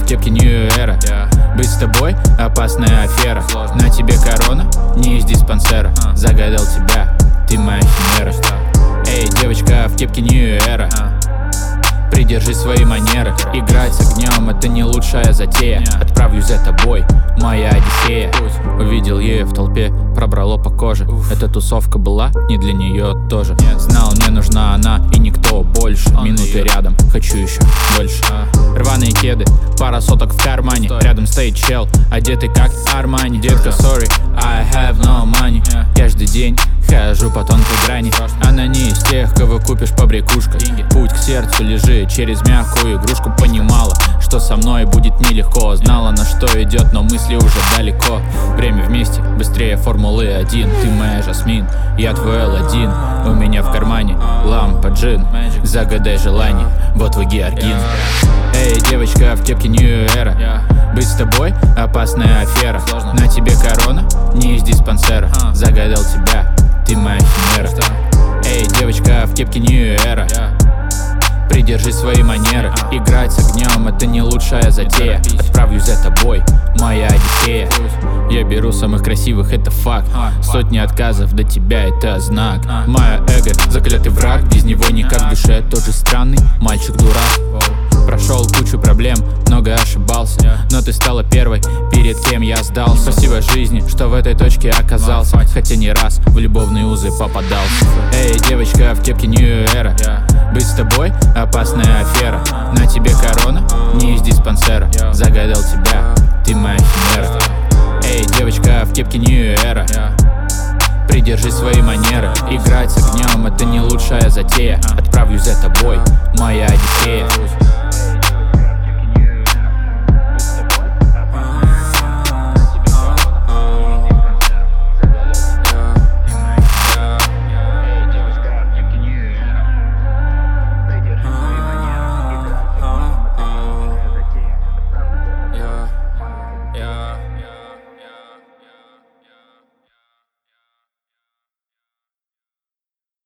в кепке New Era. Быть с тобой — опасная афера. На тебе корона, не из диспансера. Загадал тебя, ты моя химера. Эй, девочка в кепке New Era, придержи свои манеры. Играть с огнем — это не лучшая затея. Отправлюсь за тобой, моя Одиссея. Увидел ее в толпе, пробрало по коже. Эта тусовка была не для нее тоже. Знал, мне нужна она и никто больше. Минуты рядом, хочу еще больше. Рваные кеды, пара соток в кармане. Рядом стоит чел, одетый как Армани. Детка, sorry, I have no money. Каждый день хожу по тонкой грани. Она не из тех, кого купишь по брякушкам. Путь к сердцу лежит через мягкую игрушку. Понимала, что со мной будет нелегко. Знала, на что идет, но мысли уже далеко. Время вместе, быстрее Формулы-1. Ты моя Жасмин, я твой Аладдин. У меня в кармане лампа джин. Загадай желание, вот твой Георгин. Эй, девочка в кепке New Era, быть с тобой — опасная афера. На тебе корона, не из диспансера. Загадал тебя, ты моя химера. Эй, девочка в кепке New Era, придержи свои манеры. Играть с огнем — это не лучшая затея. Отправлюсь за тобой, моя Одиссея. Я беру самых красивых, это факт. Сотни отказов до тебя — это знак. Мое эго — заклятый враг. Без него никак в душе, тот же странный мальчик-дурак. Прошел кучу проблем, много ошибался, но ты стала первой, перед кем я сдался. Спасибо жизни, что в этой точке оказался, хотя не раз в любовные узы попадался. Эй, девочка в кепке New Era, быть с тобой — опасная афера. На тебе корона, не из диспансера. Загадал тебя, ты моя химера. Эй, девочка в кепке New Era, придержи свои манеры. Играть с огнем — это не лучшая затея. Отправлюсь за тобой, моя Одиссея.